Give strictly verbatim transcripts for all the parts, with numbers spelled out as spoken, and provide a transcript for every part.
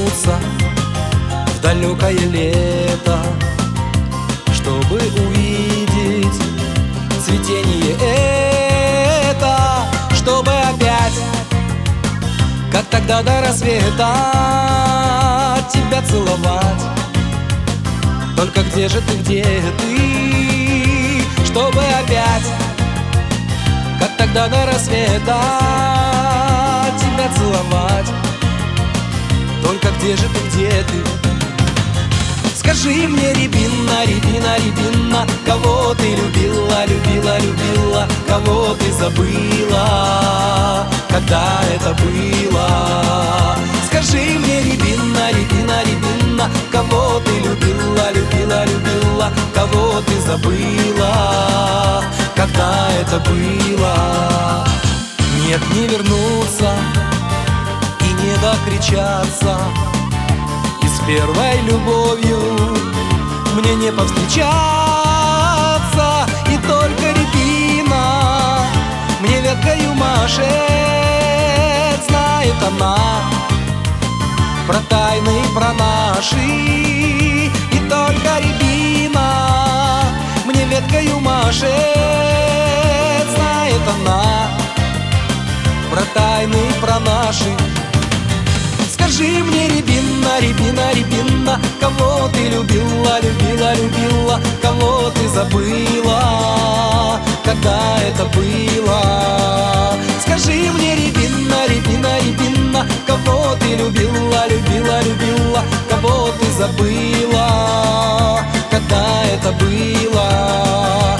вернуться в далекое лето, чтобы увидеть цветение это, чтобы опять, как тогда до рассвета, тебя целовать. Только где же ты, где ты, чтобы опять, как тогда до рассвета, тебя целовать. Только где же ты, где ты? Скажи мне, рябина, рябина, рябина, кого ты любила, любила, любила, кого ты забыла, когда это было? Скажи мне, рябина, рябина, рябина, кого ты любила, любила, любила, кого ты забыла, когда это было? Нет, не вернуться и не докричаться, и с первой любовью мне не повстречаться. И только рябина мне веткою машет, знает она про тайны, про наши. И только рябина мне веткою машет, знает она про тайны, про наши. Скажи мне, рябина, рябина, рябина, кого ты любила, любила, любила, кого ты забыла, когда это было? Скажи мне, рябина, рябина, рябина, кого ты любила, любила, любила, кого ты забыла, когда это было?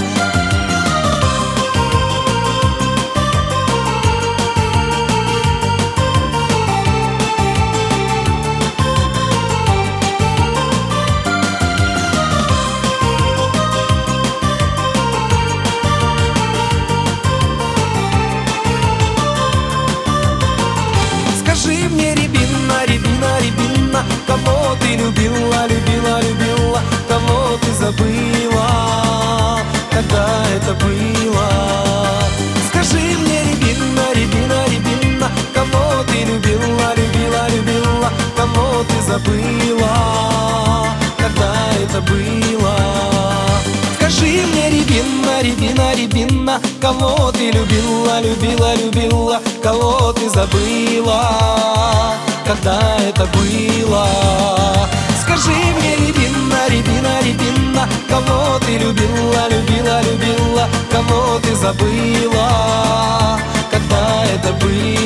Скажи мне, рябина, рябина, рябина, кого ты любила, любила, любила, кого ты забыла, когда это было? Скажи мне, рябина, рябина, рябина, кого ты любила, любила, любила, кого ты забыла, когда это было? Скажи мне, рябина, рябина, рябина, кого ты любила, любила, любила, кого ты забыла, когда это было? Скажи мне, рябина, рябина, рябина, кого ты любила, любила, любила, кого ты забыла, когда это было?